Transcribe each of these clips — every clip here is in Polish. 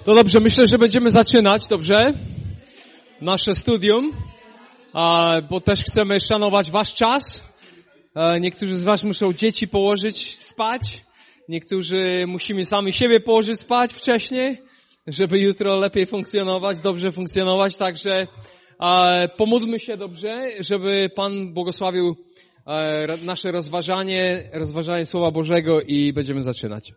No dobrze, myślę, że będziemy zaczynać, dobrze? Nasze studium, bo też chcemy szanować wasz czas. Niektórzy z was muszą dzieci położyć spać. Niektórzy musimy sami siebie położyć spać wcześniej, żeby jutro lepiej funkcjonować, dobrze funkcjonować. Także pomódlmy się dobrze, żeby Pan błogosławił nasze rozważanie Słowa Bożego i będziemy zaczynać.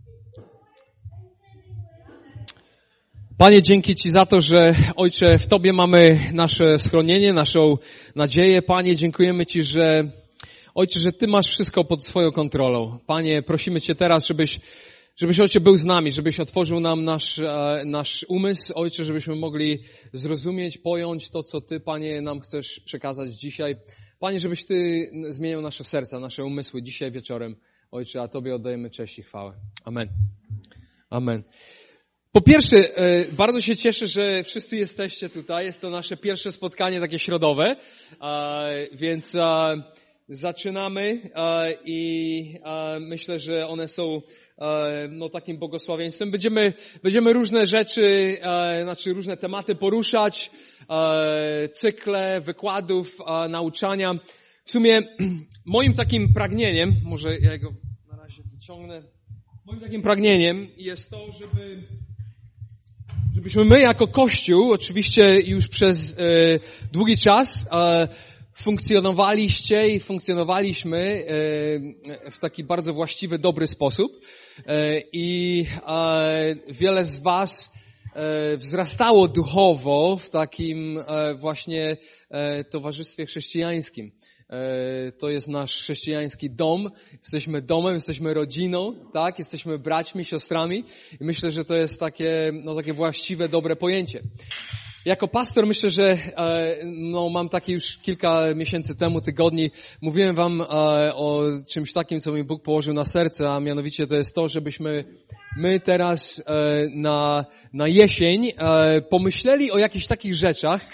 Panie, dzięki Ci za to, że Ojcze, w Tobie mamy nasze schronienie, naszą nadzieję. Panie, dziękujemy Ci, że Ojcze, że Ty masz wszystko pod swoją kontrolą. Panie, prosimy Cię teraz, żebyś Ojcze był z nami, żebyś otworzył nam nasz umysł, Ojcze, żebyśmy mogli zrozumieć, pojąć to, co Ty, Panie, nam chcesz przekazać dzisiaj. Panie, żebyś Ty zmieniał nasze serca, nasze umysły dzisiaj wieczorem, Ojcze, a Tobie oddajemy cześć i chwałę. Amen. Amen. Po pierwsze, bardzo się cieszę, że wszyscy jesteście tutaj. Jest to nasze pierwsze spotkanie takie środowe, więc zaczynamy i myślę, że one są takim błogosławieństwem. Będziemy różne rzeczy, różne tematy poruszać, cykle wykładów, nauczania. W sumie moim takim pragnieniem, może ja go na razie wyciągnę, moim takim pragnieniem jest to, żebyśmy my jako Kościół, oczywiście już przez długi czas funkcjonowaliście i funkcjonowaliśmy w taki bardzo właściwy, dobry sposób i wiele z was wzrastało duchowo w takim właśnie towarzystwie chrześcijańskim. To jest nasz chrześcijański dom. Jesteśmy domem, jesteśmy rodziną, tak? Jesteśmy braćmi, siostrami i myślę, że to jest takie właściwe, dobre pojęcie. Jako pastor myślę, że mam takie już kilka miesięcy temu, tygodni, mówiłem wam o czymś takim, co mi Bóg położył na serce, a mianowicie to jest to, żebyśmy my teraz na jesień pomyśleli o jakichś takich rzeczach,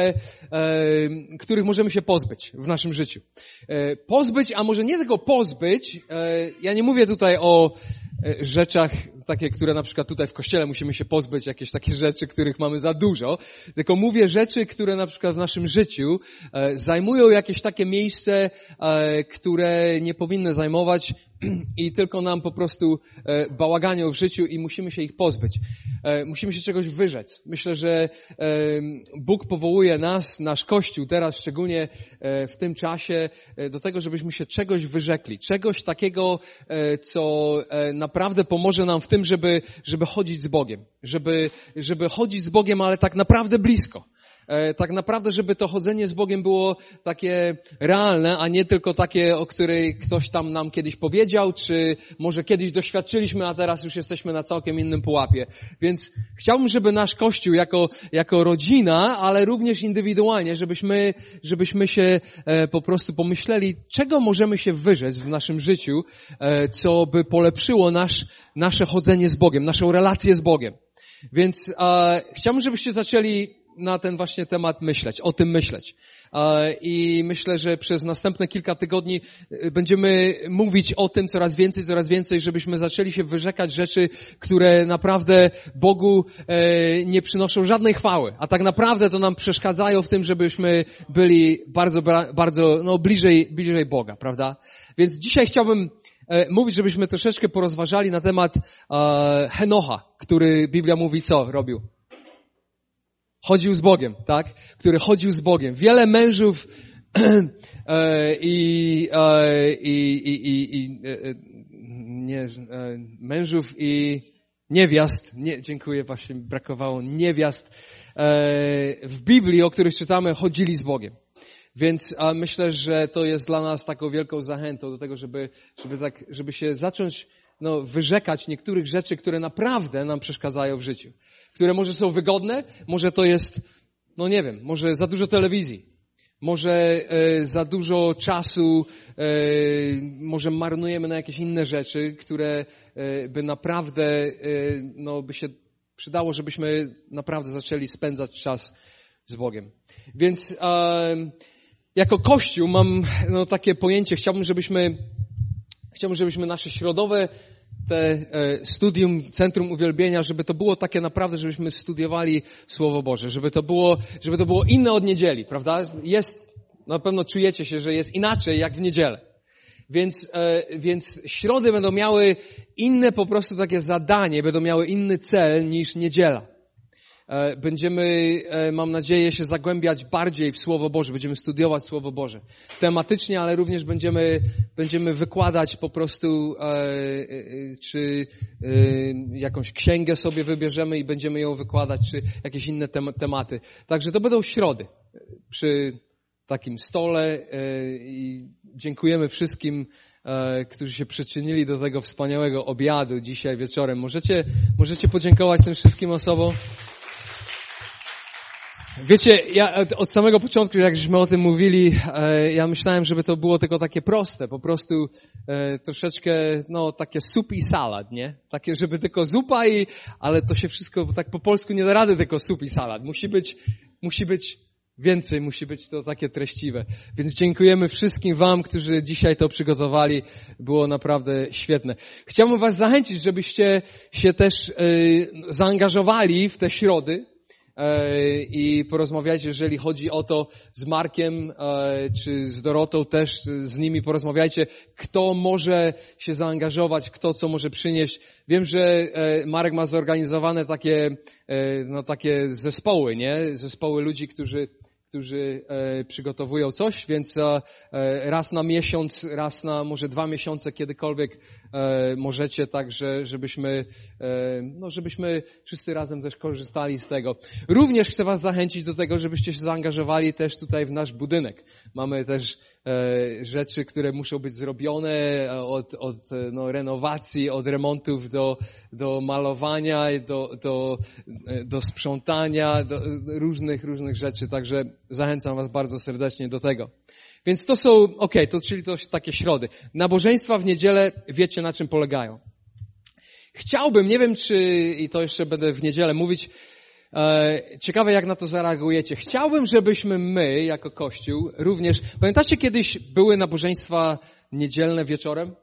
których możemy się pozbyć w naszym życiu. Pozbyć, a może nie tylko pozbyć, ja nie mówię tutaj o rzeczach takie, które na przykład tutaj w kościele musimy się pozbyć, jakieś takie rzeczy, których mamy za dużo, tylko mówię rzeczy, które na przykład w naszym życiu zajmują jakieś takie miejsce, które nie powinny zajmować i tylko nam po prostu bałaganią w życiu i musimy się ich pozbyć. Musimy się czegoś wyrzec. Myślę, że Bóg powołuje nas, nasz Kościół teraz, szczególnie w tym czasie, do tego, żebyśmy się czegoś wyrzekli. Czegoś takiego, co naprawdę pomoże nam w tym, żeby chodzić z Bogiem. Żeby chodzić z Bogiem, ale tak naprawdę blisko. Tak naprawdę, żeby to chodzenie z Bogiem było takie realne, a nie tylko takie, o której ktoś tam nam kiedyś powiedział, czy może kiedyś doświadczyliśmy, a teraz już jesteśmy na całkiem innym pułapie. Więc chciałbym, żeby nasz Kościół jako rodzina, ale również indywidualnie, żebyśmy się po prostu pomyśleli, czego możemy się wyrzec w naszym życiu, co by polepszyło nasze chodzenie z Bogiem, naszą relację z Bogiem. Więc chciałbym, żebyście zaczęli na ten właśnie temat o tym myśleć. I myślę, że przez następne kilka tygodni będziemy mówić o tym coraz więcej, żebyśmy zaczęli się wyrzekać rzeczy, które naprawdę Bogu nie przynoszą żadnej chwały, a tak naprawdę to nam przeszkadzają w tym, żebyśmy byli bardzo bliżej Boga, prawda? Więc dzisiaj chciałbym mówić, żebyśmy troszeczkę porozważali na temat Henocha, który Biblia mówi co robił. Chodził z Bogiem, tak? Który chodził z Bogiem. Wiele mężów mężów i niewiast, dziękuję, właśnie brakowało żeby w Biblii, o których czytamy, chodzili z Bogiem. Więc myślę, że to jest dla nas taką wielką zachętą do tego, żeby się zacząć wyrzekać niektórych rzeczy, które naprawdę nam przeszkadzają w życiu. Które może są wygodne, może to jest, może za dużo telewizji, może za dużo czasu, może marnujemy na jakieś inne rzeczy, które by naprawdę, by się przydało, żebyśmy naprawdę zaczęli spędzać czas z Bogiem. Więc jako Kościół mam takie pojęcie, chciałbym, żebyśmy nasze środowe studium Centrum Uwielbienia, żeby to było takie naprawdę, żebyśmy studiowali Słowo Boże, żeby to było inne od niedzieli, prawda? Na pewno czujecie się, że jest inaczej jak w niedzielę. Więc środy będą miały inne po prostu takie zadanie, będą miały inny cel niż niedziela. Będziemy, mam nadzieję, się zagłębiać bardziej w Słowo Boże, będziemy studiować Słowo Boże tematycznie, ale również będziemy wykładać po prostu, czy jakąś księgę sobie wybierzemy i będziemy ją wykładać, czy jakieś inne tematy. Także to będą środy przy takim stole i dziękujemy wszystkim, którzy się przyczynili do tego wspaniałego obiadu dzisiaj wieczorem. Możecie podziękować tym wszystkim osobom? Wiecie, ja od samego początku, jak żeśmy o tym mówili, ja myślałem, żeby to było tylko takie proste, po prostu troszeczkę, takie soup i salad, nie? Takie, żeby tylko zupa ale to się wszystko, tak po polsku nie da rady tylko soup i salad. Musi być więcej, musi być to takie treściwe. Więc dziękujemy wszystkim wam, którzy dzisiaj to przygotowali. Było naprawdę świetne. Chciałbym was zachęcić, żebyście się też zaangażowali w te środy i porozmawiajcie, jeżeli chodzi o to z Markiem czy z Dorotą, też z nimi porozmawiajcie, kto może się zaangażować, kto co może przynieść. Wiem, że Marek ma zorganizowane takie zespoły, nie? Zespoły ludzi, którzy przygotowują coś, więc raz na miesiąc, raz na może 2 miesiące, kiedykolwiek możecie, tak, żebyśmy wszyscy razem też korzystali z tego. Również chcę was zachęcić do tego, żebyście się zaangażowali też tutaj w nasz budynek. Mamy też rzeczy, które muszą być zrobione od renowacji, od remontów do malowania, do sprzątania, do różnych rzeczy. Także zachęcam was bardzo serdecznie do tego. Więc to są, czyli to takie środy. Nabożeństwa w niedzielę, wiecie na czym polegają. Chciałbym, nie wiem i to jeszcze będę w niedzielę mówić, ciekawe jak na to zareagujecie. Chciałbym, żebyśmy my, jako Kościół, również... Pamiętacie, kiedyś były nabożeństwa niedzielne wieczorem?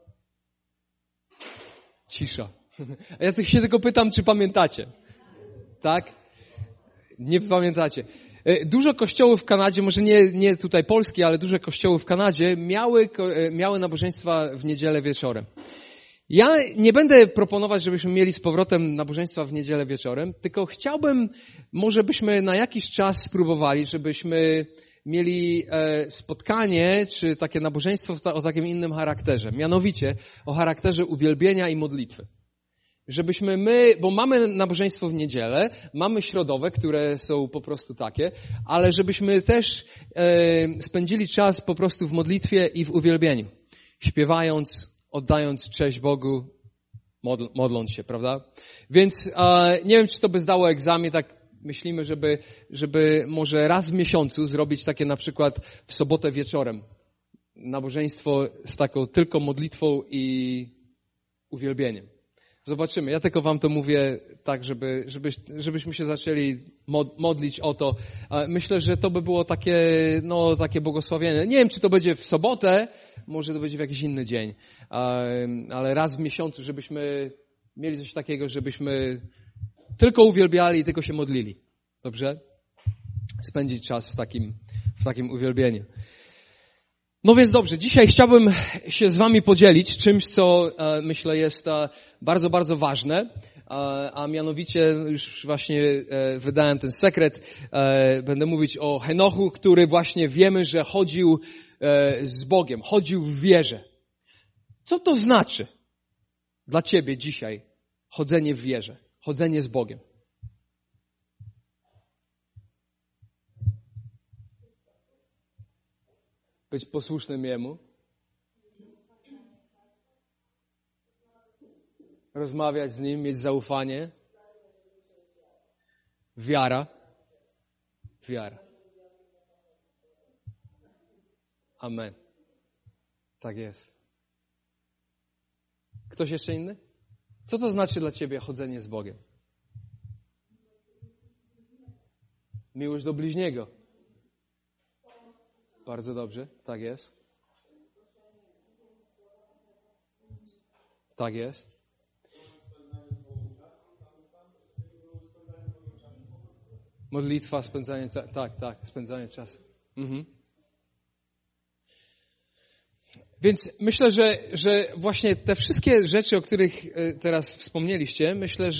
Cisza. Ja się tylko pytam, czy pamiętacie. Tak? Nie pamiętacie. Dużo kościołów w Kanadzie, może nie tutaj Polski, ale duże kościoły w Kanadzie miały nabożeństwa w niedzielę wieczorem. Ja nie będę proponować, żebyśmy mieli z powrotem nabożeństwa w niedzielę wieczorem, tylko chciałbym, może byśmy na jakiś czas spróbowali, żebyśmy mieli spotkanie, czy takie nabożeństwo o takim innym charakterze. Mianowicie o charakterze uwielbienia i modlitwy. Żebyśmy bo mamy nabożeństwo w niedzielę, mamy środowe, które są po prostu takie, ale żebyśmy też spędzili czas po prostu w modlitwie i w uwielbieniu. Śpiewając, oddając cześć Bogu, modląc się, prawda? Więc nie wiem, czy to by zdało egzamin, tak myślimy, żeby może raz w miesiącu zrobić takie na przykład w sobotę wieczorem. Nabożeństwo z taką tylko modlitwą i uwielbieniem. Zobaczymy. Ja tylko wam to mówię tak, żebyśmy się zaczęli modlić o to. Myślę, że to by było takie błogosławienie. Nie wiem, czy to będzie w sobotę, może to będzie w jakiś inny dzień, ale raz w miesiącu, żebyśmy mieli coś takiego, żebyśmy tylko uwielbiali i tylko się modlili. Dobrze? Spędzić czas w takim uwielbieniu. No więc dobrze, dzisiaj chciałbym się z wami podzielić czymś, co myślę jest bardzo, bardzo ważne, a mianowicie już właśnie wydałem ten sekret. Będę mówić o Henochu, który właśnie wiemy, że chodził z Bogiem, chodził w wierze. Co to znaczy dla ciebie dzisiaj chodzenie w wierze, chodzenie z Bogiem? Być posłusznym Jemu. Rozmawiać z Nim, mieć zaufanie. Wiara. Amen. Tak jest. Ktoś jeszcze inny? Co to znaczy dla ciebie chodzenie z Bogiem? Miłość do bliźniego. Bardzo dobrze, tak jest. Tak jest. Modlitwa, spędzanie czasu. Tak, spędzanie czasu. Więc myślę, że właśnie te wszystkie rzeczy, o których teraz wspomnieliście, myślę,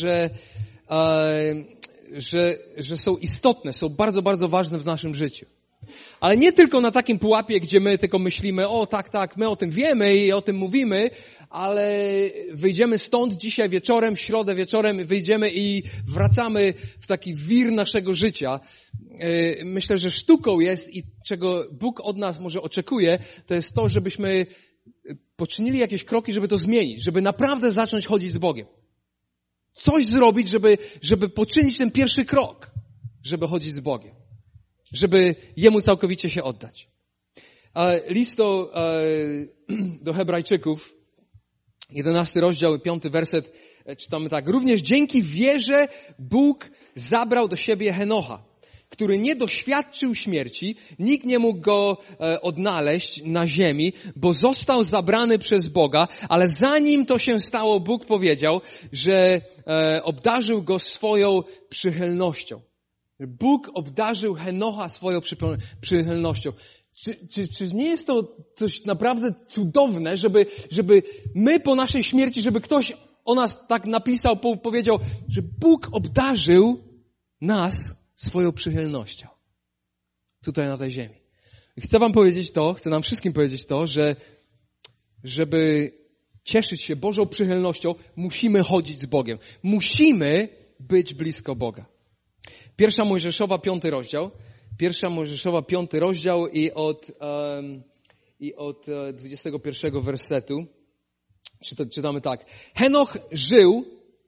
że są istotne, są bardzo, bardzo ważne w naszym życiu. Ale nie tylko na takim pułapie, gdzie my tylko myślimy, o tak, my o tym wiemy i o tym mówimy, ale wyjdziemy stąd dzisiaj wieczorem, w środę wieczorem wyjdziemy i wracamy w taki wir naszego życia. Myślę, że sztuką jest i czego Bóg od nas może oczekuje, to jest to, żebyśmy poczynili jakieś kroki, żeby to zmienić, żeby naprawdę zacząć chodzić z Bogiem. Coś zrobić, żeby poczynić ten pierwszy krok, żeby chodzić z Bogiem. Żeby Jemu całkowicie się oddać. List do Hebrajczyków, 11 rozdział, 5 werset, czytamy tak. Również dzięki wierze Bóg zabrał do siebie Henocha, który nie doświadczył śmierci, nikt nie mógł go odnaleźć na ziemi, bo został zabrany przez Boga, ale zanim to się stało, Bóg powiedział, że obdarzył go swoją przychylnością. Bóg obdarzył Henocha swoją przychylnością. Czy nie jest to coś naprawdę cudowne, żeby my po naszej śmierci, żeby ktoś o nas tak napisał, powiedział, że Bóg obdarzył nas swoją przychylnością. Tutaj na tej ziemi. I chcę nam wszystkim powiedzieć to, że żeby cieszyć się Bożą przychylnością, musimy chodzić z Bogiem. Musimy być blisko Boga. 1 Mojżeszowa, 5 rozdział. 1 Mojżeszowa, 5 rozdział i od 21 wersetu. Czytamy tak. Henoch żył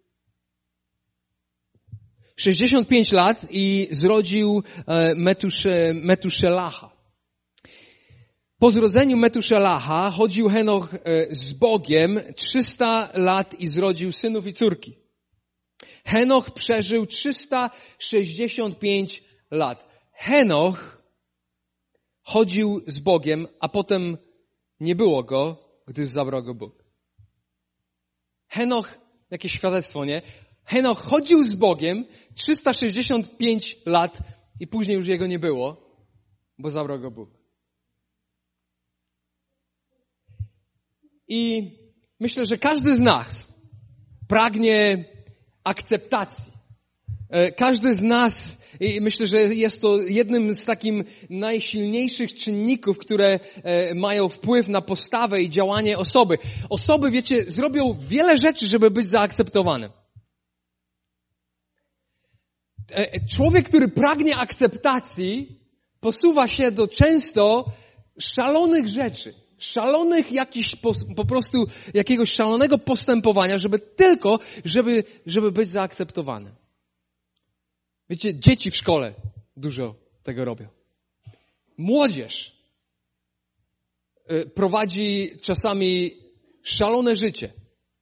65 lat i zrodził Metuszelacha. Po zrodzeniu Metuszelacha chodził Henoch z Bogiem 300 lat i zrodził synów i córki. Henoch przeżył 365 lat. Henoch chodził z Bogiem, a potem nie było go, gdyż zabrał go Bóg. Henoch, jakieś świadectwo, nie? Henoch chodził z Bogiem 365 lat i później już jego nie było, bo zabrał go Bóg. I myślę, że każdy z nas pragnie akceptacji. Każdy z nas, i myślę, że jest to jednym z takich najsilniejszych czynników, które mają wpływ na postawę i działanie osoby. Osoby, wiecie, zrobią wiele rzeczy, żeby być zaakceptowanym. Człowiek, który pragnie akceptacji, posuwa się do często szalonych rzeczy. Szalonych po prostu jakiegoś szalonego postępowania, żeby być zaakceptowanym. Wiecie, dzieci w szkole dużo tego robią. Młodzież prowadzi czasami szalone życie.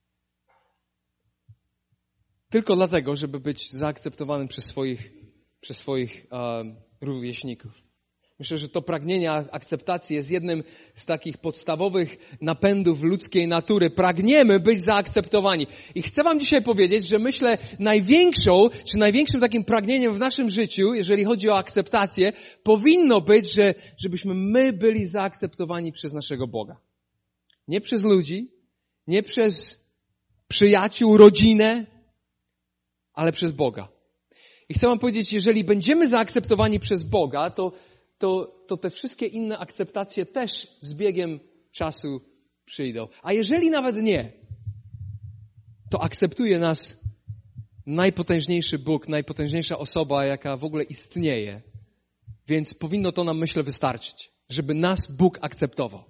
Tylko dlatego, żeby być zaakceptowanym przez swoich rówieśników. Myślę, że to pragnienie akceptacji jest jednym z takich podstawowych napędów ludzkiej natury. Pragniemy być zaakceptowani. I chcę wam dzisiaj powiedzieć, że myślę największym takim pragnieniem w naszym życiu, jeżeli chodzi o akceptację, powinno być, żebyśmy my byli zaakceptowani przez naszego Boga. Nie przez ludzi, nie przez przyjaciół, rodzinę, ale przez Boga. I chcę wam powiedzieć, jeżeli będziemy zaakceptowani przez Boga, to te wszystkie inne akceptacje też z biegiem czasu przyjdą. A jeżeli nawet nie, to akceptuje nas najpotężniejszy Bóg, najpotężniejsza osoba, jaka w ogóle istnieje. Więc powinno to nam, myślę, wystarczyć, żeby nas Bóg akceptował.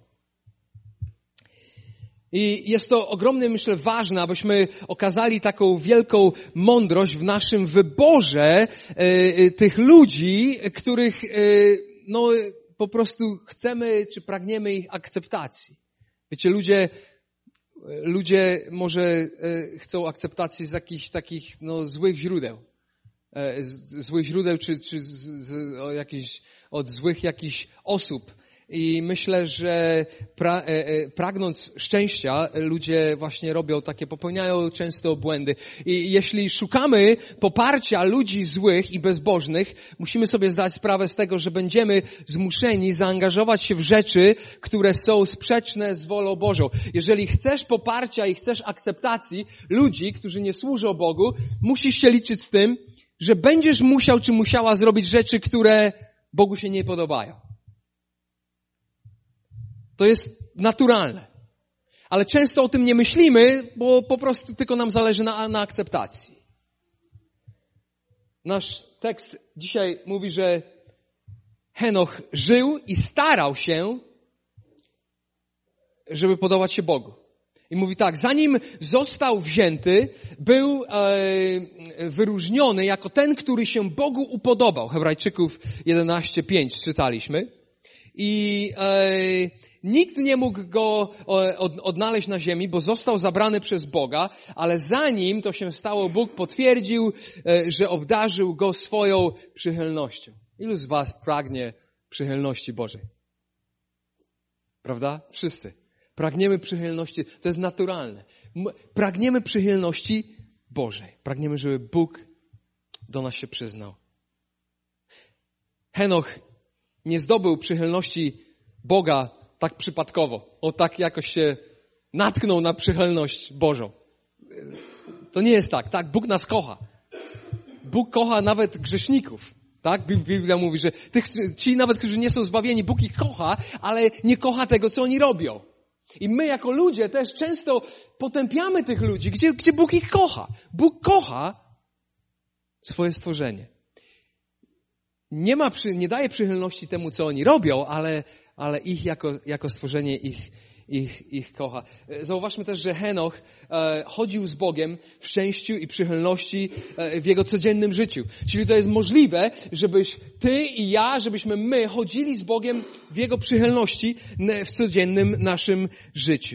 I jest to ogromnie, myślę, ważne, abyśmy okazali taką wielką mądrość w naszym wyborze tych ludzi, których po prostu chcemy, czy pragniemy ich akceptacji. Wiecie, ludzie może chcą akceptacji z jakichś takich złych źródeł. Złych źródeł, czy od złych jakichś osób. I myślę, że pragnąc szczęścia, ludzie właśnie popełniają często błędy. I jeśli szukamy poparcia ludzi złych i bezbożnych, musimy sobie zdać sprawę z tego, że będziemy zmuszeni zaangażować się w rzeczy, które są sprzeczne z wolą Bożą. Jeżeli chcesz poparcia i chcesz akceptacji ludzi, którzy nie służą Bogu, musisz się liczyć z tym, że będziesz musiał czy musiała zrobić rzeczy, które Bogu się nie podobają. To jest naturalne. Ale często o tym nie myślimy, bo po prostu tylko nam zależy na akceptacji. Nasz tekst dzisiaj mówi, że Henoch żył i starał się, żeby podobać się Bogu. I mówi tak, zanim został wzięty, był wyróżniony jako ten, który się Bogu upodobał. Hebrajczyków 11:5 czytaliśmy. I nikt nie mógł go odnaleźć na ziemi, bo został zabrany przez Boga, ale zanim to się stało, Bóg potwierdził, że obdarzył go swoją przychylnością. Ilu z was pragnie przychylności Bożej? Prawda? Wszyscy. Pragniemy przychylności, to jest naturalne. Pragniemy przychylności Bożej. Pragniemy, żeby Bóg do nas się przyznał. Henoch nie zdobył przychylności Boga tak przypadkowo. Tak jakoś się natknął na przychylność Bożą. To nie jest tak. Tak, Bóg nas kocha. Bóg kocha nawet grzeszników. Tak? Biblia mówi, że ci nawet, którzy nie są zbawieni, Bóg ich kocha, ale nie kocha tego, co oni robią. I my jako ludzie też często potępiamy tych ludzi, gdzie Bóg ich kocha. Bóg kocha swoje stworzenie. Nie daje przychylności temu, co oni robią, ale ich jako stworzenie ich kocha. Zauważmy też, że Henoch chodził z Bogiem w szczęściu i przychylności w jego codziennym życiu. Czyli to jest możliwe, żebyś ty i ja, żebyśmy my chodzili z Bogiem w jego przychylności w codziennym naszym życiu.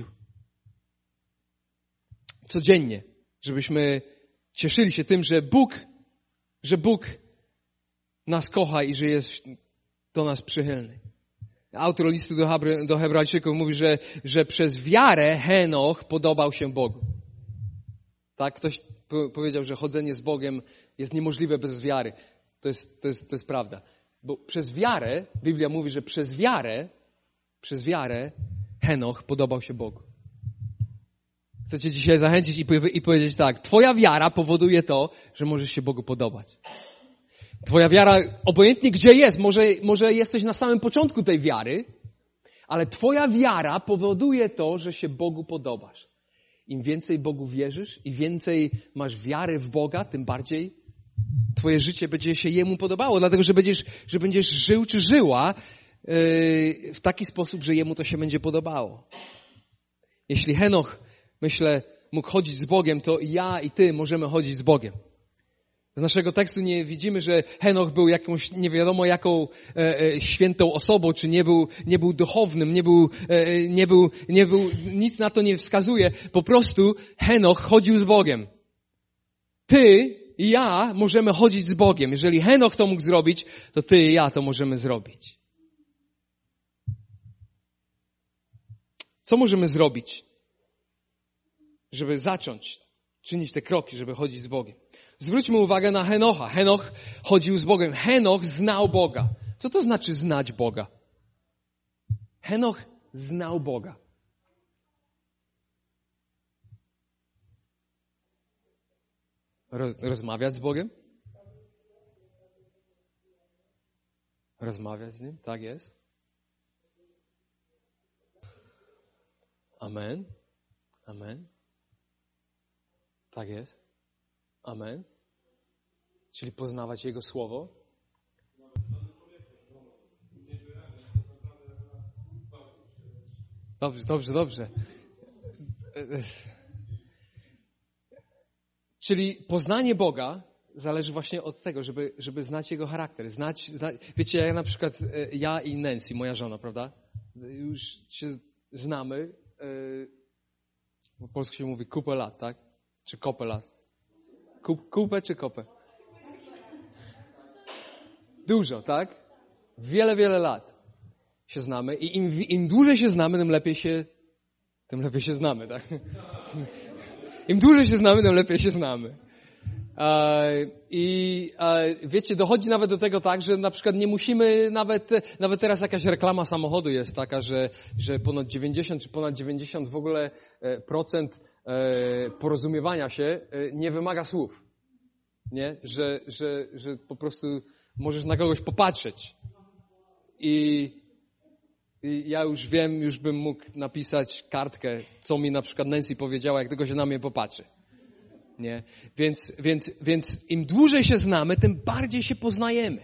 Codziennie. Żebyśmy cieszyli się tym, że Bóg nas kocha i że jest do nas przychylny. Autor listu do Hebrajczyków mówi, że przez wiarę Henoch podobał się Bogu. Tak? Ktoś powiedział, że chodzenie z Bogiem jest niemożliwe bez wiary. To jest prawda. Bo przez wiarę, Biblia mówi, że przez wiarę Henoch podobał się Bogu. Chcę cię dzisiaj zachęcić i powiedzieć tak. Twoja wiara powoduje to, że możesz się Bogu podobać. Twoja wiara, obojętnie gdzie jest, może jesteś na samym początku tej wiary, ale twoja wiara powoduje to, że się Bogu podobasz. Im więcej Bogu wierzysz i więcej masz wiary w Boga, tym bardziej twoje życie będzie się Jemu podobało, dlatego że będziesz żył czy żyła w taki sposób, że Jemu to się będzie podobało. Jeśli Henoch, myślę, mógł chodzić z Bogiem, to ja i ty możemy chodzić z Bogiem. Z naszego tekstu nie widzimy, że Henoch był jakąś nie wiadomo jaką świętą osobą, czy nie był duchownym, nie był, nic na to nie wskazuje. Po prostu Henoch chodził z Bogiem. Ty i ja możemy chodzić z Bogiem. Jeżeli Henoch to mógł zrobić, to ty i ja to możemy zrobić. Co możemy zrobić, żeby zacząć czynić te kroki, żeby chodzić z Bogiem? Zwróćmy uwagę na Henocha. Henoch chodził z Bogiem. Henoch znał Boga. Co to znaczy znać Boga? Henoch znał Boga. Rozmawiać z Bogiem? Rozmawiać z Nim? Tak jest. Amen. Amen. Tak jest. Amen. Czyli poznawać Jego Słowo. Dobrze. Czyli poznanie Boga zależy właśnie od tego, żeby znać Jego charakter. Wiecie, jak na przykład ja i Nancy, moja żona, prawda? Już się znamy. Po polsku się mówi kupę lat, tak? Czy kopę lat? Kupę czy kopę? Dużo, tak? Wiele lat. się znamy i im dłużej się znamy, tym lepiej się znamy, tak? Im dłużej się znamy, tym lepiej się znamy. Wiecie, dochodzi nawet do tego tak, że na przykład nie musimy nawet teraz jakaś reklama samochodu jest taka, że ponad 90 czy ponad 90 w ogóle procent porozumiewania się nie wymaga słów. Nie? Że po prostu możesz na kogoś popatrzeć. I ja już wiem, już bym mógł napisać kartkę, co mi na przykład Nancy powiedziała, jak tylko się na mnie popatrzy. Nie? Więc im dłużej się znamy, tym bardziej się poznajemy.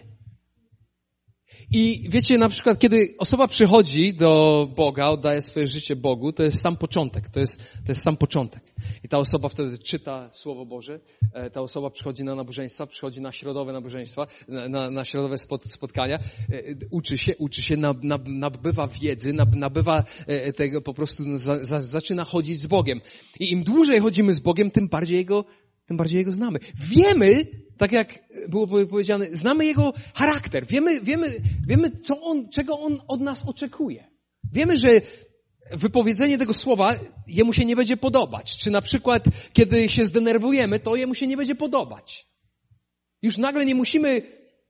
I wiecie, na przykład, kiedy osoba przychodzi do Boga, oddaje swoje życie Bogu, to jest sam początek. To jest sam początek. I ta osoba wtedy czyta Słowo Boże, ta osoba przychodzi na nabożeństwa, przychodzi na środowe nabożeństwa, na środowe spotkania, uczy się, nabywa wiedzy, nabywa tego po prostu, zaczyna chodzić z Bogiem. I im dłużej chodzimy z Bogiem, tym bardziej Jego znamy. Wiemy, tak jak było powiedziane, znamy Jego charakter. Wiemy czego On od nas oczekuje. Wiemy, że wypowiedzenie tego słowa Jemu się nie będzie podobać. Czy na przykład, kiedy się zdenerwujemy, to Jemu się nie będzie podobać. Już nagle nie musimy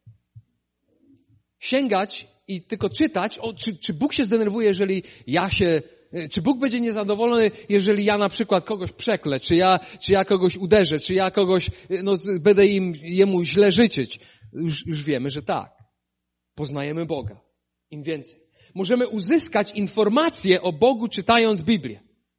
sięgać i tylko czytać, czy Bóg się zdenerwuje, jeżeli czy Bóg będzie niezadowolony, jeżeli ja na przykład kogoś przeklę, czy ja kogoś uderzę, czy ja kogoś, będę Jemu źle życzyć. Już wiemy, że tak. Poznajemy Boga. Im więcej. Możemy uzyskać informacje o Bogu, czytając Biblię.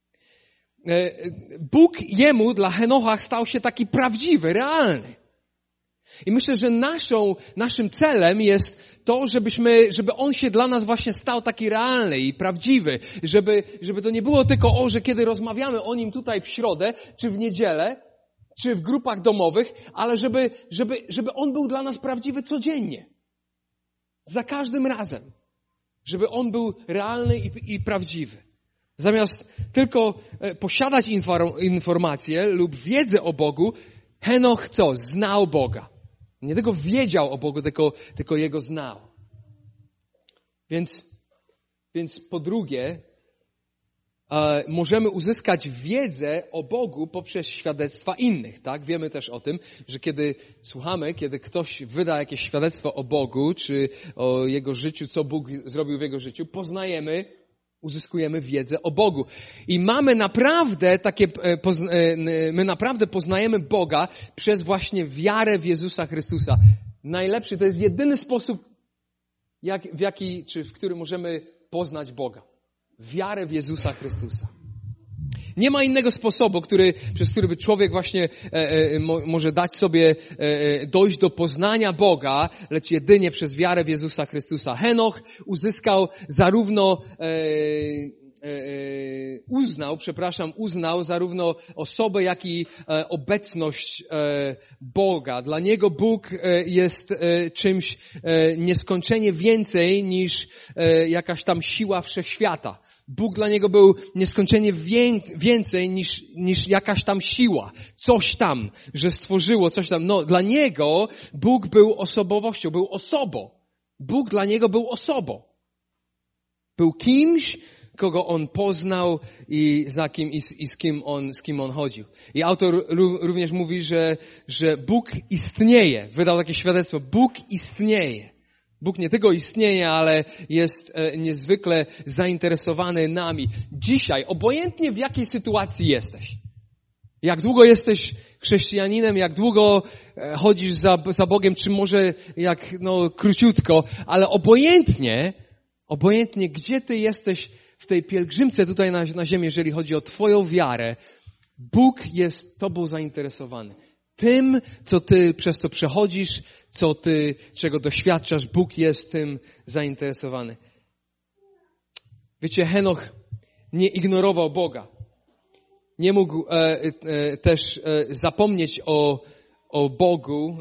Bóg Jemu dla Henocha stał się taki prawdziwy, realny. I myślę, że naszym celem jest to, żeby On się dla nas właśnie stał taki realny i prawdziwy. Żeby to nie było tylko że kiedy rozmawiamy o Nim tutaj w środę, czy w niedzielę, czy w grupach domowych, ale żeby On był dla nas prawdziwy codziennie. Za każdym razem. Żeby On był realny i prawdziwy. Zamiast tylko posiadać informacje lub wiedzę o Bogu, Henoch znał Boga. Nie tylko wiedział o Bogu, tylko Jego znał. Więc po drugie, możemy uzyskać wiedzę o Bogu poprzez świadectwa innych, tak? Wiemy też o tym, że kiedy ktoś wyda jakieś świadectwo o Bogu, czy o Jego życiu, co Bóg zrobił w Jego życiu, uzyskujemy wiedzę o Bogu. I mamy naprawdę my naprawdę poznajemy Boga przez właśnie wiarę w Jezusa Chrystusa. Najlepszy, to jest jedyny sposób, w który możemy poznać Boga. Wiarę w Jezusa Chrystusa. Nie ma innego sposobu, przez który by człowiek właśnie może dać sobie dojść do poznania Boga, lecz jedynie przez wiarę w Jezusa Chrystusa. Henoch uznał zarówno osobę, jak i obecność Boga. Dla niego Bóg jest czymś nieskończenie więcej niż jakaś tam siła wszechświata. Bóg dla niego był nieskończenie więcej niż jakaś tam siła. Coś tam, że stworzyło coś tam. No, dla niego Bóg był osobowością, był osobą. Bóg dla niego był osobą. Był kimś, kogo on poznał i z kim on chodził. I autor również mówi, że Bóg istnieje. Wydał takie świadectwo. Bóg istnieje. Bóg nie tylko istnieje, ale jest niezwykle zainteresowany nami. Dzisiaj, obojętnie w jakiej sytuacji jesteś. Jak długo jesteś chrześcijaninem, jak długo chodzisz za Bogiem, czy może króciutko, ale obojętnie gdzie ty jesteś w tej pielgrzymce tutaj na ziemi, jeżeli chodzi o twoją wiarę, Bóg jest tobą zainteresowany. Tym, co ty przez to przechodzisz, czego doświadczasz, Bóg jest tym zainteresowany. Wiecie, Henoch nie ignorował Boga. Nie mógł też zapomnieć o Bogu.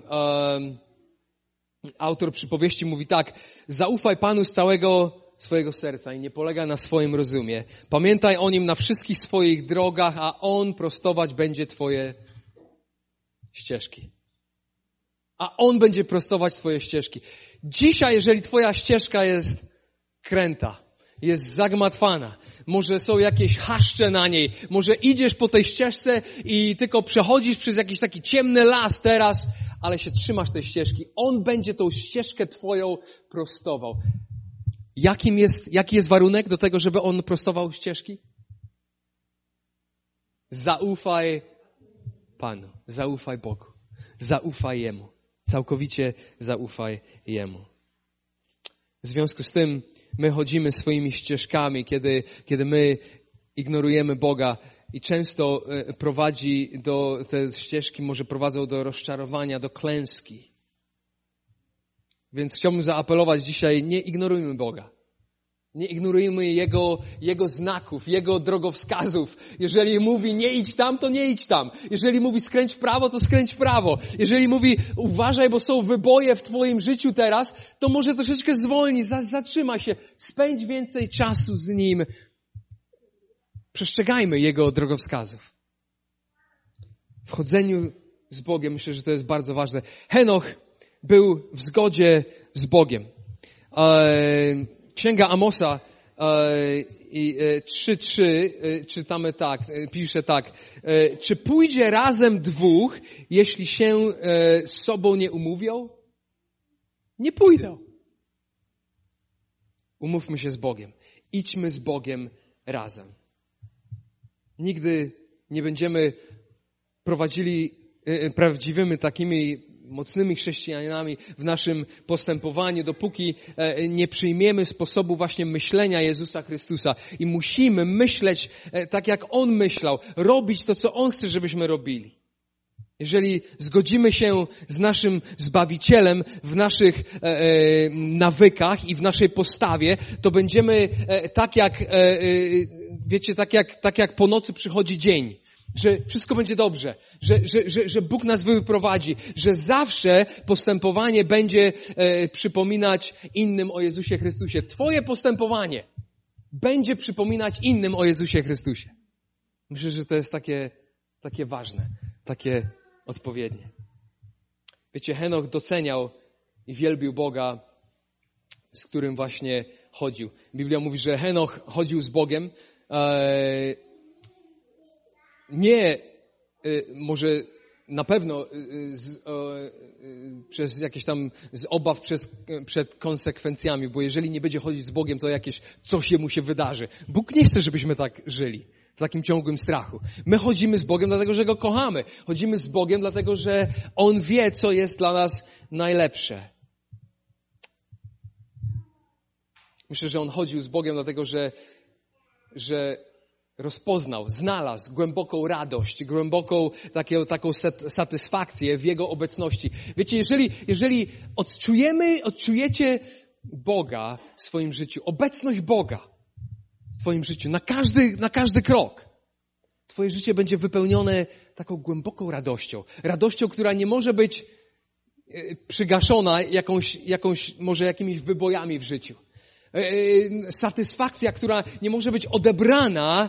Autor przypowieści mówi tak: zaufaj Panu z całego swojego serca i nie polegaj na swoim rozumie. Pamiętaj o Nim na wszystkich swoich drogach, a On prostować będzie twoje ścieżki. A On będzie prostować twoje ścieżki. Dzisiaj, jeżeli twoja ścieżka jest kręta, jest zagmatwana, może są jakieś chaszcze na niej, może idziesz po tej ścieżce i tylko przechodzisz przez jakiś taki ciemny las teraz, ale się trzymasz tej ścieżki. On będzie tą ścieżkę twoją prostował. Jaki jest warunek do tego, żeby on prostował ścieżki? Zaufaj Panu, zaufaj Bogu, zaufaj Jemu, całkowicie zaufaj Jemu. W związku z tym my chodzimy swoimi ścieżkami, kiedy my ignorujemy Boga i często te ścieżki może prowadzą do rozczarowania, do klęski. Więc chciałbym zaapelować dzisiaj, nie ignorujmy Boga. Nie ignorujmy Jego znaków, Jego drogowskazów. Jeżeli mówi nie idź tam, to nie idź tam. Jeżeli mówi skręć w prawo, to skręć w prawo. Jeżeli mówi uważaj, bo są wyboje w twoim życiu teraz, to może troszeczkę zwolnij, zatrzymaj się. Spędź więcej czasu z Nim. Przestrzegajmy Jego drogowskazów. W chodzeniu z Bogiem myślę, że to jest bardzo ważne. Henoch był w zgodzie z Bogiem. Księga Amosa 3:3 czytamy tak, pisze tak. Czy pójdzie razem dwóch, jeśli się z sobą nie umówią? Nie pójdą. Umówmy się z Bogiem. Idźmy z Bogiem razem. Nigdy nie będziemy prowadzili prawdziwymi takimi mocnymi chrześcijanami w naszym postępowaniu, dopóki nie przyjmiemy sposobu właśnie myślenia Jezusa Chrystusa. I musimy myśleć tak, jak On myślał, robić to, co On chce, żebyśmy robili. Jeżeli zgodzimy się z naszym Zbawicielem w naszych nawykach i w naszej postawie, to będziemy tak jak po nocy przychodzi dzień. Że wszystko będzie dobrze, że Bóg nas wyprowadzi, że zawsze postępowanie będzie przypominać innym o Jezusie Chrystusie. Twoje postępowanie będzie przypominać innym o Jezusie Chrystusie. Myślę, że to jest takie ważne, takie odpowiednie. Wiecie, Henoch doceniał i wielbił Boga, z którym właśnie chodził. Biblia mówi, że Henoch chodził z Bogiem, nie może na pewno przez jakieś tam z obaw przed konsekwencjami, bo jeżeli nie będzie chodzić z Bogiem, to coś jemu się wydarzy. Bóg nie chce, żebyśmy tak żyli, w takim ciągłym strachu. My chodzimy z Bogiem dlatego, że Go kochamy. Chodzimy z Bogiem dlatego, że On wie, co jest dla nas najlepsze. Myślę, że on chodził z Bogiem dlatego, że rozpoznał, znalazł głęboką radość, głęboką taką satysfakcję w Jego obecności. Wiecie, jeżeli odczujecie Boga w swoim życiu, obecność Boga w twoim życiu, na każdy krok, twoje życie będzie wypełnione taką głęboką radością. Radością, która nie może być przygaszona jakimiś wybojami w życiu. Satysfakcja, która nie może być odebrana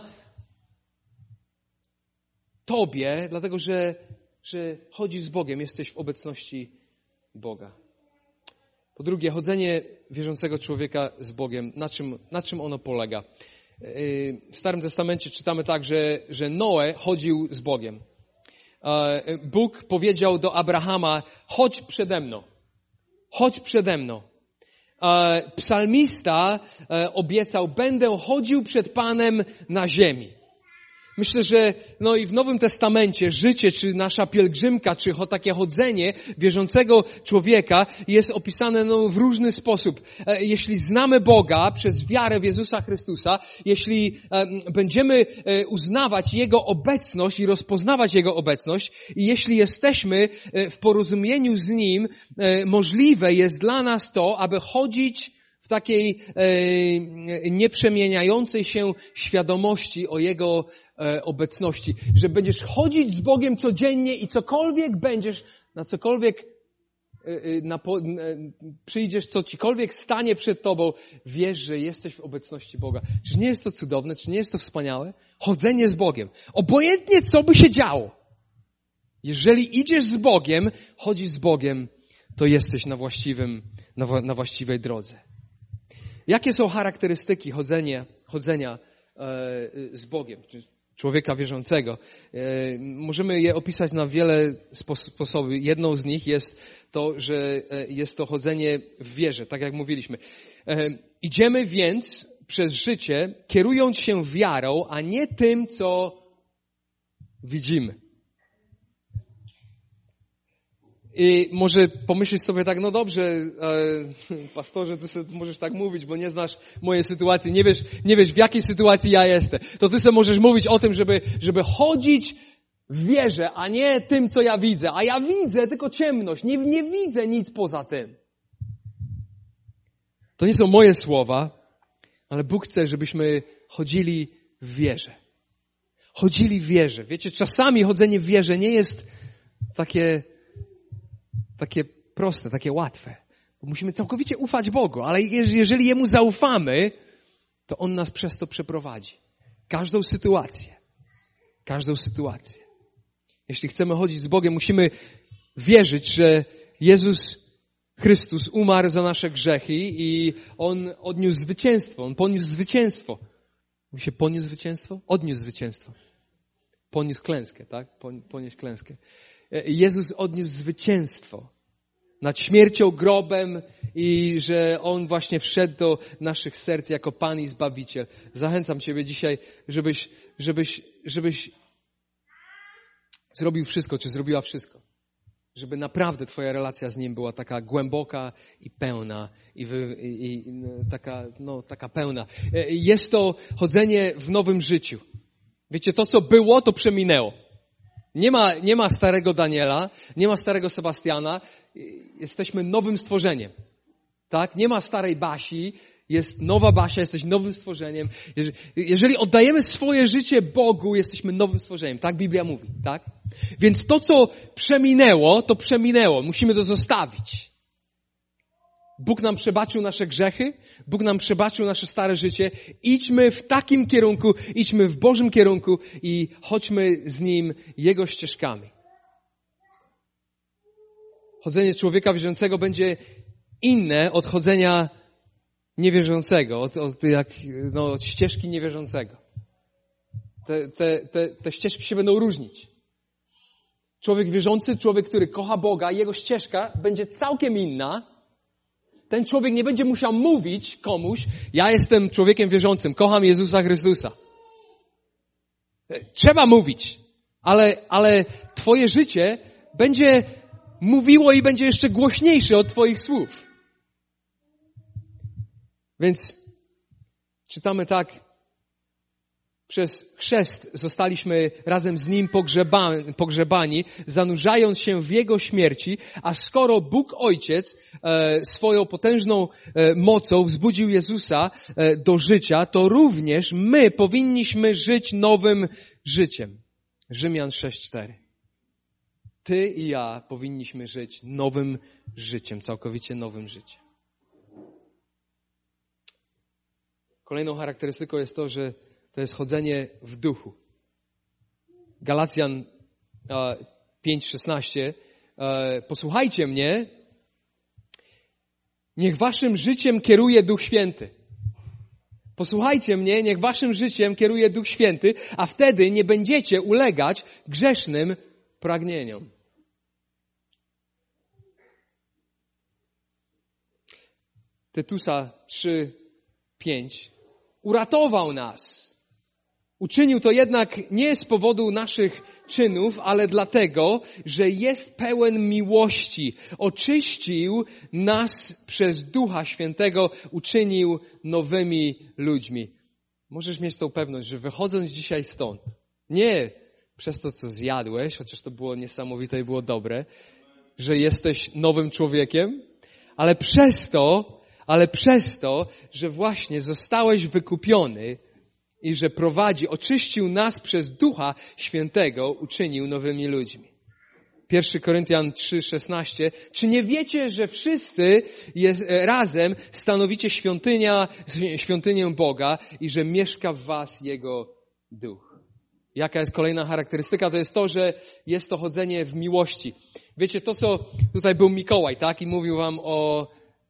tobie, dlatego że chodzisz z Bogiem, jesteś w obecności Boga. Po drugie, chodzenie wierzącego człowieka z Bogiem, na czym ono polega? W Starym Testamencie czytamy tak, że Noe chodził z Bogiem. Bóg powiedział do Abrahama, chodź przede mną. Chodź przede mną. Psalmista obiecał, będę chodził przed Panem na ziemi. Myślę, że i w Nowym Testamencie życie, czy nasza pielgrzymka, czy takie chodzenie wierzącego człowieka jest opisane w różny sposób. Jeśli znamy Boga przez wiarę w Jezusa Chrystusa, jeśli będziemy uznawać Jego obecność i rozpoznawać Jego obecność i jeśli jesteśmy w porozumieniu z Nim, możliwe jest dla nas to, aby chodzić w takiej nieprzemieniającej się świadomości o Jego obecności. Że będziesz chodzić z Bogiem codziennie i cokolwiek będziesz, przyjdziesz, co cikolwiek stanie przed tobą, wiesz, że jesteś w obecności Boga. Czy nie jest to cudowne? Czy nie jest to wspaniałe? Chodzenie z Bogiem. Obojętnie co by się działo. Jeżeli idziesz z Bogiem, chodzisz z Bogiem, to jesteś na właściwej drodze. Jakie są charakterystyki chodzenia z Bogiem, człowieka wierzącego? Możemy je opisać na wiele sposobów. Jedną z nich jest to, że jest to chodzenie w wierze, tak jak mówiliśmy. Idziemy więc przez życie, kierując się wiarą, a nie tym, co widzimy. I może pomyślisz sobie tak, no dobrze, pastorze, ty sobie możesz tak mówić, bo nie znasz mojej sytuacji, nie wiesz w jakiej sytuacji ja jestem. To ty sobie możesz mówić o tym, żeby chodzić w wierze, a nie tym, co ja widzę. A ja widzę tylko ciemność, nie widzę nic poza tym. To nie są moje słowa, ale Bóg chce, żebyśmy chodzili w wierze. Chodzili w wierze. Wiecie, czasami chodzenie w wierze nie jest takie proste, takie łatwe. Bo musimy całkowicie ufać Bogu, ale jeżeli Jemu zaufamy, to On nas przez to przeprowadzi. Każdą sytuację. Jeśli chcemy chodzić z Bogiem, musimy wierzyć, że Jezus Chrystus umarł za nasze grzechy i On odniósł zwycięstwo. On poniósł zwycięstwo. Mówi się poniósł zwycięstwo? Odniósł zwycięstwo. Poniósł klęskę, tak? Ponieść klęskę. Jezus odniósł zwycięstwo nad śmiercią, grobem i że On właśnie wszedł do naszych serc jako Pan i Zbawiciel. Zachęcam Ciebie dzisiaj, żebyś zrobił wszystko, czy zrobiła wszystko. Żeby naprawdę Twoja relacja z Nim była taka głęboka i pełna taka pełna. Jest to chodzenie w nowym życiu. Wiecie, to co było, to przeminęło. Nie ma starego Daniela, nie ma starego Sebastiana. Jesteśmy nowym stworzeniem. Tak? Nie ma starej Basi, jest nowa Basia, jesteś nowym stworzeniem. Jeżeli oddajemy swoje życie Bogu, jesteśmy nowym stworzeniem. Tak Biblia mówi, tak? Więc to, co przeminęło, to przeminęło. Musimy to zostawić. Bóg nam przebaczył nasze grzechy, Bóg nam przebaczył nasze stare życie. Idźmy w takim kierunku, idźmy w Bożym kierunku i chodźmy z Nim Jego ścieżkami. Chodzenie człowieka wierzącego będzie inne od chodzenia niewierzącego, od ścieżki niewierzącego. Te ścieżki się będą różnić. Człowiek wierzący, człowiek, który kocha Boga, jego ścieżka będzie całkiem inna. Ten człowiek nie będzie musiał mówić komuś, ja jestem człowiekiem wierzącym, kocham Jezusa Chrystusa. Trzeba mówić, ale twoje życie będzie mówiło i będzie jeszcze głośniejsze od twoich słów. Więc czytamy tak, przez chrzest zostaliśmy razem z Nim pogrzebani, zanurzając się w Jego śmierci, a skoro Bóg Ojciec swoją potężną mocą wzbudził Jezusa do życia, to również my powinniśmy żyć nowym życiem. Rzymian 6:4. Ty i ja powinniśmy żyć nowym życiem, całkowicie nowym życiem. Kolejną charakterystyką jest to, że to jest chodzenie w duchu. Galacjan 5:16. Posłuchajcie mnie, niech waszym życiem kieruje Duch Święty. Posłuchajcie mnie, niech waszym życiem kieruje Duch Święty, a wtedy nie będziecie ulegać grzesznym pragnieniom. Tytusa 3:5. Uratował nas. Uczynił to jednak nie z powodu naszych czynów, ale dlatego, że jest pełen miłości. Oczyścił nas przez Ducha Świętego, uczynił nowymi ludźmi. Możesz mieć tą pewność, że wychodząc dzisiaj stąd, nie przez to, co zjadłeś, chociaż to było niesamowite i było dobre, że jesteś nowym człowiekiem, ale przez to, że właśnie zostałeś wykupiony i że oczyścił nas przez Ducha Świętego, uczynił nowymi ludźmi. 1 Koryntian 3:16. Czy nie wiecie, że wszyscy razem stanowicie świątynię Boga i że mieszka w was Jego Duch? Jaka jest kolejna charakterystyka? To jest to, że jest to chodzenie w miłości. Wiecie, to co tutaj był Mikołaj, tak? I mówił wam o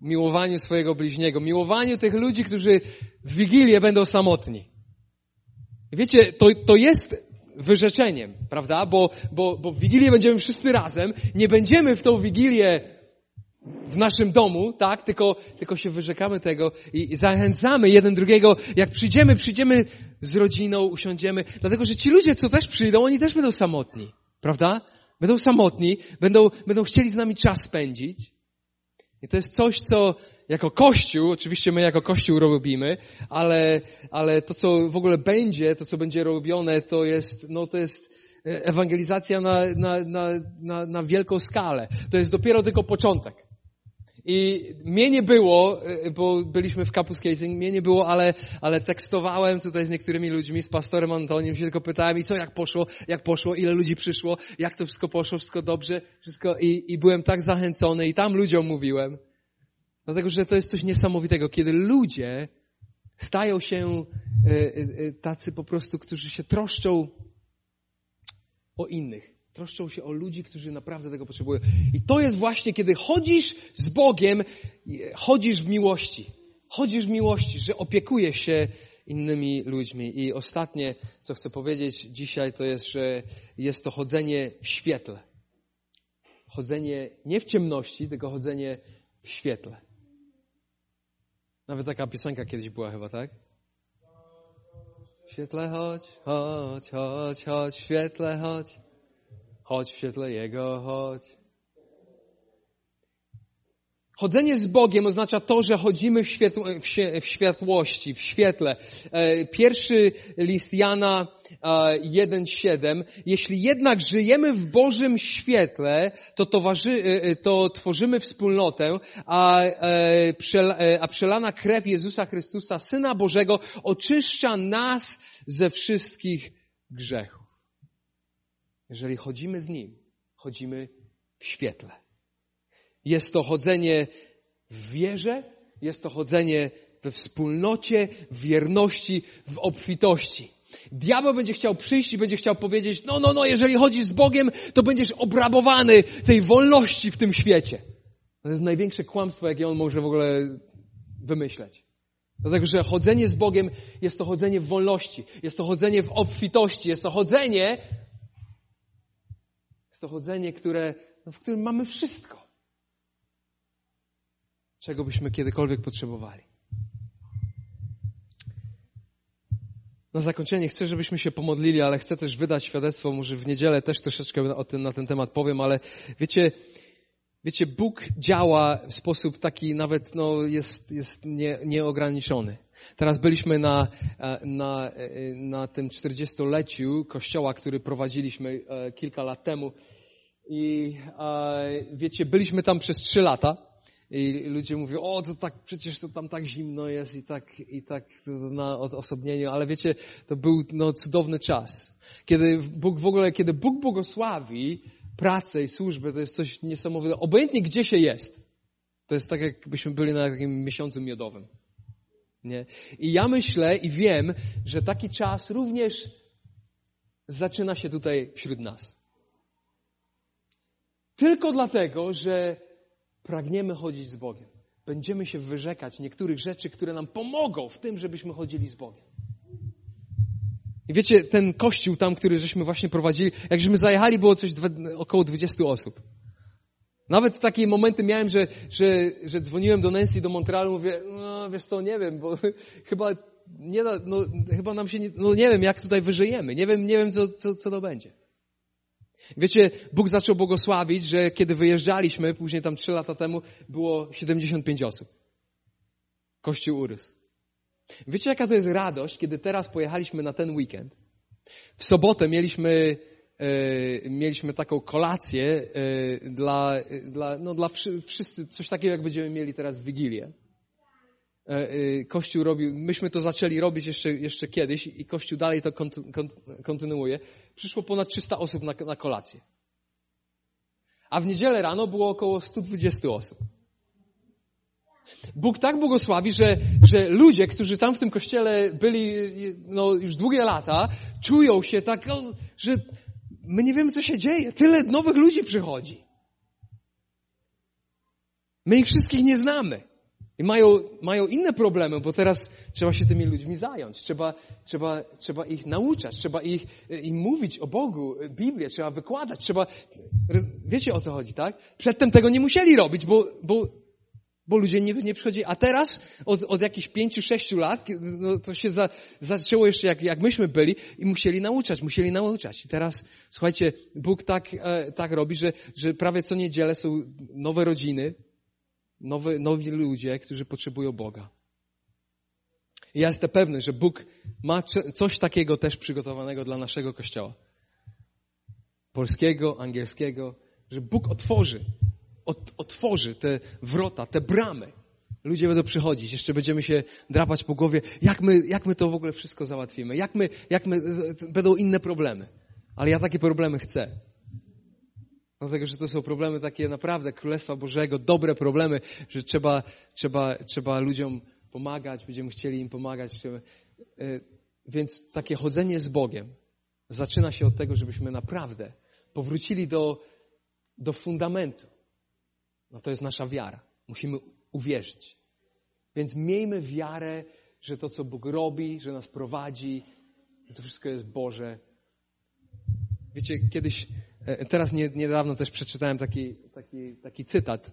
miłowaniu swojego bliźniego, miłowaniu tych ludzi, którzy w Wigilię będą samotni. Wiecie, to jest wyrzeczeniem, prawda? Bo w Wigilię będziemy wszyscy razem, nie będziemy w tą Wigilię w naszym domu, tak? Tylko się wyrzekamy tego i zachęcamy jeden drugiego. Jak przyjdziemy z rodziną, usiądziemy. Dlatego, że ci ludzie, co też przyjdą, oni też będą samotni, prawda? Będą samotni, będą chcieli z nami czas spędzić. I to jest coś, co jako Kościół, oczywiście my jako Kościół robimy, ale to, co w ogóle będzie, to, co będzie robione, to jest ewangelizacja na wielką skalę. To jest dopiero tylko początek. I mnie nie było, bo byliśmy w Campus Casing, mnie nie było, ale tekstowałem tutaj z niektórymi ludźmi, z pastorem Antoniem, się tylko pytałem, i co, jak poszło, ile ludzi przyszło, jak to wszystko poszło, wszystko dobrze, wszystko, i byłem tak zachęcony i tam ludziom mówiłem. Dlatego, że to jest coś niesamowitego, kiedy ludzie stają się tacy po prostu, którzy się troszczą o innych. Troszczą się o ludzi, którzy naprawdę tego potrzebują. I to jest właśnie, kiedy chodzisz z Bogiem, chodzisz w miłości. Chodzisz w miłości, że opiekujesz się innymi ludźmi. I ostatnie, co chcę powiedzieć dzisiaj, to jest, że jest to chodzenie w świetle. Chodzenie nie w ciemności, tylko chodzenie w świetle. Nawet taka piosenka kiedyś była chyba, tak? W świetle chodź, w świetle chodź. Chodź w świetle Jego, chodź. Chodzenie z Bogiem oznacza to, że chodzimy w światłości, w świetle. Pierwszy list Jana 1:7. Jeśli jednak żyjemy w Bożym świetle, to tworzymy wspólnotę, a przelana krew Jezusa Chrystusa, Syna Bożego, oczyszcza nas ze wszystkich grzechów. Jeżeli chodzimy z Nim, chodzimy w świetle. Jest to chodzenie w wierze, jest to chodzenie we wspólnocie, w wierności, w obfitości. Diabeł będzie chciał przyjść i będzie chciał powiedzieć, jeżeli chodzisz z Bogiem, to będziesz obrabowany tej wolności w tym świecie. To jest największe kłamstwo, jakie on może w ogóle wymyśleć. Dlatego, że chodzenie z Bogiem jest to chodzenie w wolności, jest to chodzenie w obfitości, jest to chodzenie, w którym mamy wszystko, czego byśmy kiedykolwiek potrzebowali. Na zakończenie chcę, żebyśmy się pomodlili, ale chcę też wydać świadectwo, może w niedzielę też troszeczkę na ten temat powiem, ale wiecie, Bóg działa w sposób taki nawet, jest nieograniczony. Teraz byliśmy na tym 40-leciu kościoła, który prowadziliśmy kilka lat temu i wiecie, byliśmy tam przez 3 lata i ludzie mówią, to tak, przecież to tam tak zimno jest i tak na odosobnieniu, ale wiecie, to był cudowny czas. Kiedy Bóg błogosławi pracę i służbę, to jest coś niesamowitego. Obojętnie gdzie się jest. To jest tak, jakbyśmy byli na takim miesiącu miodowym. Nie? I ja myślę i wiem, że taki czas również zaczyna się tutaj wśród nas. Tylko dlatego, że pragniemy chodzić z Bogiem. Będziemy się wyrzekać niektórych rzeczy, które nam pomogą w tym, żebyśmy chodzili z Bogiem. I wiecie, ten kościół tam, który żeśmy właśnie prowadzili, jak żeśmy zajechali, było około 20 osób. Nawet takie momenty miałem, że dzwoniłem do Nancy, do Montrealu, mówię, wiesz co, nie wiem, bo chyba nam się nie wiem, jak tutaj wyżyjemy. Nie wiem, co to będzie. Wiecie, Bóg zaczął błogosławić, że kiedy wyjeżdżaliśmy, później tam 3 lata temu, było 75 osób. Kościół urósł. Wiecie, jaka to jest radość, kiedy teraz pojechaliśmy na ten weekend. W sobotę mieliśmy taką kolację dla wszyscy, coś takiego, jak będziemy mieli teraz w Wigilię. Kościół robił, myśmy to zaczęli robić jeszcze kiedyś i Kościół dalej to kontynuuje. Przyszło ponad 300 osób na kolację. A w niedzielę rano było około 120 osób. Bóg tak błogosławi, że ludzie, którzy tam w tym kościele byli już długie lata, czują się tak, że my nie wiemy, co się dzieje. Tyle nowych ludzi przychodzi. My ich wszystkich nie znamy. I mają inne problemy, bo teraz trzeba się tymi ludźmi zająć. Trzeba ich nauczać, trzeba im mówić o Bogu, Biblię, trzeba wykładać, wiecie o co chodzi, tak? Przedtem tego nie musieli robić, bo ludzie nie przychodzili. A teraz, od jakichś 5-6 lat, no to się zaczęło jeszcze jak myśmy byli i musieli nauczać. I teraz, słuchajcie, Bóg tak robi, że prawie co niedzielę są nowe rodziny, nowi ludzie, którzy potrzebują Boga. I ja jestem pewny, że Bóg ma coś takiego też przygotowanego dla naszego Kościoła. Polskiego, angielskiego, że Bóg otworzy te wrota, te bramy. Ludzie będą przychodzić, jeszcze będziemy się drapać po głowie, jak my to w ogóle wszystko załatwimy, jak my będą inne problemy. Ale ja takie problemy chcę. Dlatego, że to są problemy takie naprawdę Królestwa Bożego, dobre problemy, że trzeba ludziom pomagać, będziemy chcieli im pomagać. Więc takie chodzenie z Bogiem zaczyna się od tego, żebyśmy naprawdę powrócili do fundamentu. No to jest nasza wiara. Musimy uwierzyć. Więc miejmy wiarę, że to, co Bóg robi, że nas prowadzi, to wszystko jest Boże. Wiecie, teraz niedawno też przeczytałem taki cytat.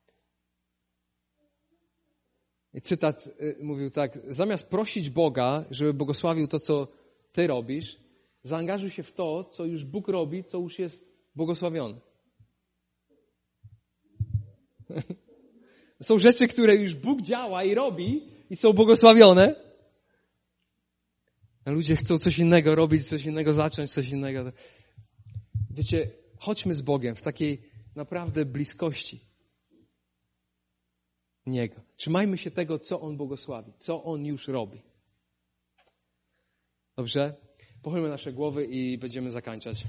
I cytat mówił tak: zamiast prosić Boga, żeby błogosławił to, co ty robisz, zaangażuj się w to, co już Bóg robi, co już jest błogosławione. Są rzeczy, które już Bóg działa i robi i są błogosławione. A ludzie chcą coś innego robić, coś innego zacząć, coś innego. Wiecie, chodźmy z Bogiem w takiej naprawdę bliskości Niego. Trzymajmy się tego, co On błogosławi, co On już robi. Dobrze? Pochylmy nasze głowy i będziemy zakończać.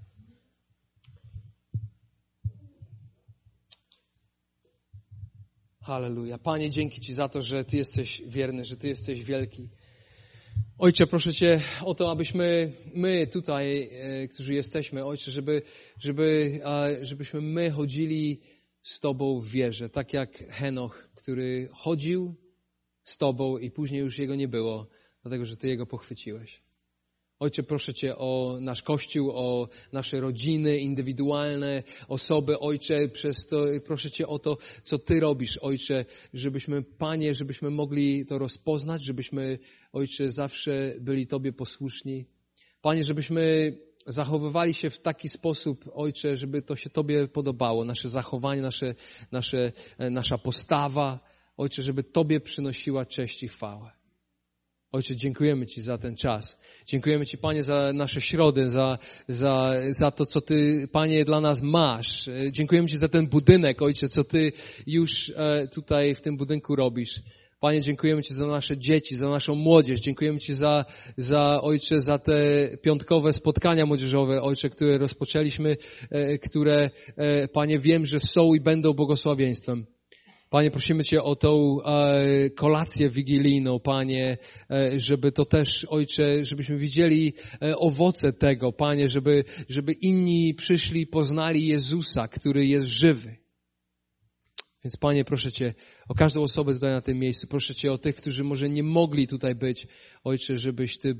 Halleluja. Panie, dzięki Ci za to, że Ty jesteś wierny, że Ty jesteś wielki. Ojcze, proszę Cię o to, abyśmy my tutaj, którzy jesteśmy, Ojcze, żebyśmy my chodzili z Tobą w wierze, tak jak Henoch, który chodził z Tobą i później już jego nie było, dlatego że Ty jego pochwyciłeś. Ojcze, proszę Cię o nasz Kościół, o nasze rodziny indywidualne, osoby, Ojcze, przez to proszę Cię o to, co Ty robisz, Ojcze, Panie, żebyśmy mogli to rozpoznać, żebyśmy, Ojcze, zawsze byli Tobie posłuszni. Panie, żebyśmy zachowywali się w taki sposób, Ojcze, żeby to się Tobie podobało, nasze zachowanie, nasza postawa, Ojcze, żeby Tobie przynosiła cześć i chwałę. Ojcze, dziękujemy Ci za ten czas. Dziękujemy Ci, Panie, za nasze środy, za to, co Ty, Panie, dla nas masz. Dziękujemy Ci za ten budynek, Ojcze, co Ty już tutaj w tym budynku robisz. Panie, dziękujemy Ci za nasze dzieci, za naszą młodzież. Dziękujemy Ci Ojcze, za te piątkowe spotkania młodzieżowe, Ojcze, które rozpoczęliśmy, które, Panie, wiem, że są i będą błogosławieństwem. Panie, prosimy Cię o tą kolację wigilijną, Panie, żeby to też, Ojcze, żebyśmy widzieli owoce tego, Panie, żeby inni przyszli i poznali Jezusa, który jest żywy. Więc, Panie, proszę Cię o każdą osobę tutaj na tym miejscu. Proszę Cię o tych, którzy może nie mogli tutaj być, Ojcze, żebyś Ty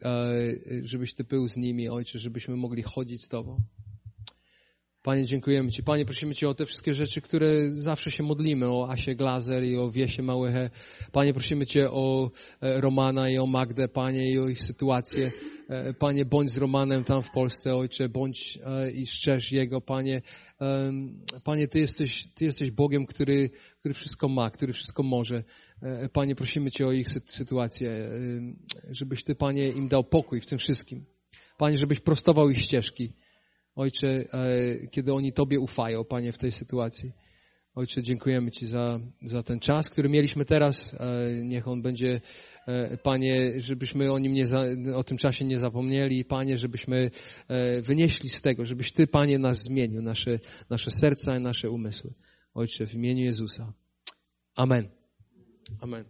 był z nimi, Ojcze, żebyśmy mogli chodzić z Tobą. Panie, dziękujemy Ci. Panie, prosimy Cię o te wszystkie rzeczy, które zawsze się modlimy, o Asię Glazer i o Wiesię Małychę. Panie, prosimy Cię o Romana i o Magdę, Panie, i o ich sytuację. Panie, bądź z Romanem tam w Polsce, Ojcze, bądź i strzeż jego, Panie. Panie, Ty jesteś Bogiem, który wszystko ma, który wszystko może. Panie, prosimy Cię o ich sytuację, żebyś Ty, Panie, im dał pokój w tym wszystkim. Panie, żebyś prostował ich ścieżki. Ojcze, kiedy oni Tobie ufają, Panie, w tej sytuacji. Ojcze, dziękujemy Ci za ten czas, który mieliśmy teraz. Niech on będzie, Panie, żebyśmy o tym czasie nie zapomnieli. Panie, żebyśmy wynieśli z tego, żebyś Ty, Panie, nas zmienił, nasze serca i nasze umysły. Ojcze, w imieniu Jezusa. Amen. Amen.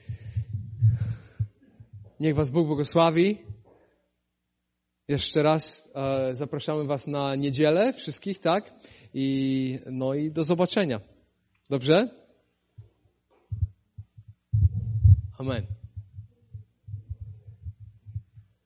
Niech Was Bóg błogosławi. Jeszcze raz zapraszamy Was na niedzielę, wszystkich, tak? I do zobaczenia. Dobrze? Amen.